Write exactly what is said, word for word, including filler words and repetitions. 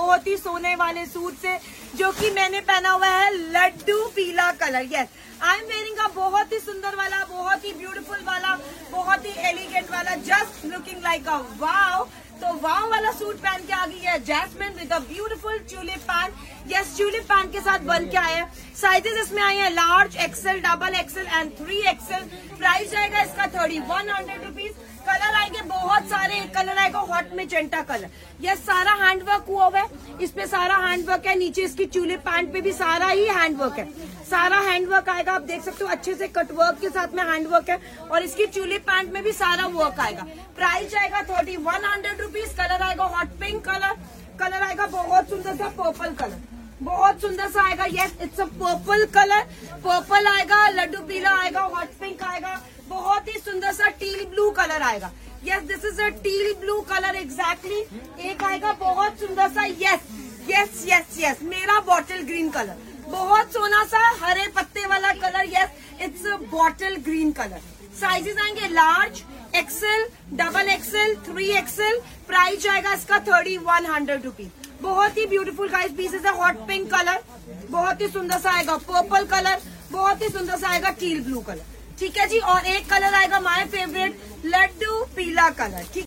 बहुत ही सोने वाले सूट से, जो कि मैंने पहना हुआ है लड्डू पीला colour. Yes, I am wearing a बहुत ही सुंदर वाला, बहुत ही ब्यूटीफुल वाला, बहुत ही एलिगेंट वाला, just looking like a wow. तो वाव वाला सूट पहन के आ गई है Jasmine with a beautiful tulip pant. Yes, tulip pant के साथ बन के आए हैं। साइजेस इसमें आए हैं large, XL, double XL and three XL. Price जाएगा इसका thirty one hundred rupees. Colour आएंगे बहुत सारे, कलर आएगा हॉट मैजेंटा कलर। यस, सारा हैंडवर्क हुआ हुआ है, इस पे सारा हैंडवर्क है। नीचे इसकी ट्यूलिप पैंट पे भी सारा ही हैंडवर्क है, सारा हैंडवर्क आएगा। आप देख सकते हो अच्छे से कटवर्क के साथ में हैंडवर्क है, और इसकी ट्यूलिप पैंट में भी सारा वर्क आएगा। प्राइस जाएगा thirty one hundred rupees. Colour आएगा हॉट पिंक कलर, कलर आएगा बहुत सुंदर सा पर्पल कलर, बहुत सुंदर सा आएगा। Yes, it's a purple colour, purple आएगा, लड्डू पीला आएगा, हॉट पिंक आएगा, बहुत ही सुंदर सा टील ब्लू कलर आएगा। Yes, this is a teal blue colour exactly. एक आएगा बहुत सुंदर सा, यस यस यस यस मेरा बॉटल ग्रीन कलर, बहुत सोना सा हरे पत्ते वाला कलर। Yes, it's a bottle green colour. Sizes आएंगे large, XL, double XL, three XL. Price जाएगा इसका थर्टी वन हंड्रेड रुपीज। बहुत ही ब्यूटीफुल गाइस पीसेस है। हॉट पिंक कलर बहुत ही सुंदर सा आएगा, पर्पल कलर बहुत ही सुंदर सा आएगा, टील ब्लू कलर। ठीक है जी, और एक कलर आएगा माय फेवरेट लड्डू पीला कलर। ठीक